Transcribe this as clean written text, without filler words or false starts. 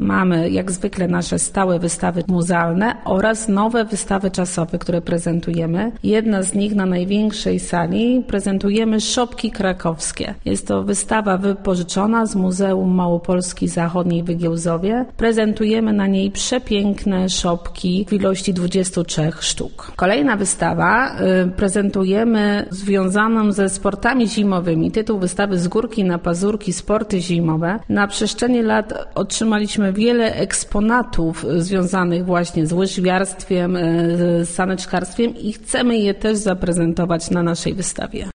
Mamy jak zwykle nasze stałe wystawy muzealne oraz nowe wystawy czasowe, które prezentujemy. Jedna z nich na największej sali prezentujemy szopki krakowskie. Jest to wystawa wypożyczona z Muzeum Małopolski Zachodniej w Wygiełzowie. Prezentujemy na niej przepiękne szopki w ilości 23 sztuk. Kolejna wystawa prezentujemy związaną ze sportami zimowymi. Tytuł wystawy Z górki na pazurki, sporty zimowe. Na przestrzeni lat otrzymaliśmy wiele eksponatów związanych właśnie z łyżwiarstwem, z saneczkarstwem i chcemy je też zaprezentować na naszej wystawie.